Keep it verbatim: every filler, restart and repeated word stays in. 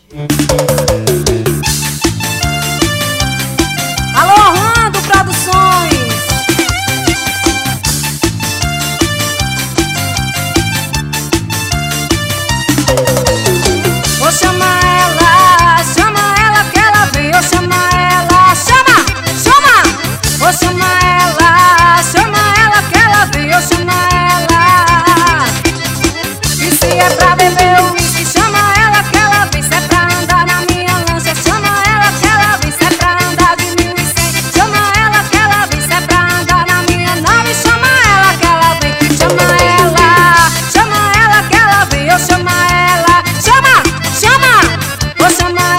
Alô, Orlando Produções. Vou chamar ela, chama ela que ela vem. Vou chamar ela, chama, chama. Vou chamar ela, chama ela que ela vem. Eu chamo ela. E se é pra beber o uísque, chama ela que ela vem. Se é pra andar na minha lancha, chama ela que ela vem. Se é pra andar de mil e cem, chama ela que ela vem. Se é pra andar na minha nave, chama ela que ela vem. Chama ela, chama ela que ela vem. Eu chamo ela, chama, chama. Vou chamar